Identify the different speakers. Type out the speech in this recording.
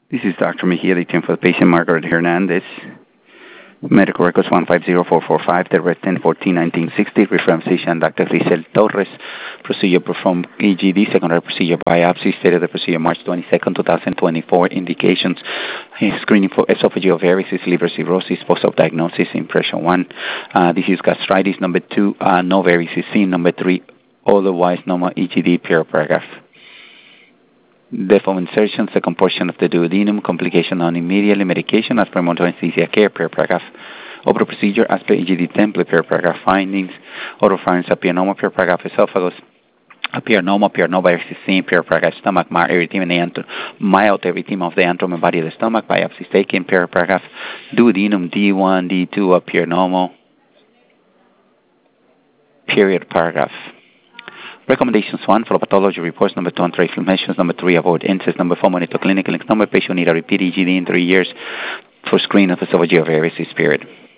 Speaker 1: This is Dr. Mejia, the team for the patient Margaret Hernandez. Medical records 150445, the red 1014-1960, reference physician Dr. Rizal Torres. Procedure performed EGD, secondary procedure biopsy, stated the procedure March 22nd, 2024. Indications, screening for esophageal varices, liver cirrhosis, post-op diagnosis, impression 1. Disease gastritis, number 2, no varices seen, number 3, otherwise normal EGD, paragraph. Depth of insertion, second portion of the duodenum, complication on immediately, medication as per monitoring anesthesia care, paragraph. Open procedure as per EGD template, paragraph. Findings, oropharynx appear normal, paragraph. Esophagus appear normal, no varices seen, paragraph. Stomach, mild erythema of the antrum and body of the stomach, biopsy taken, paragraph. Duodenum D1, D2 appear normal, period, paragraph. Recommendations 1, follow pathology reports. Number 2, anti inflammations. Number 3, avoid incest. Number 4, monitor clinical. Number patient need a repeat EGD in 3 years for screening of esophageal varices, period.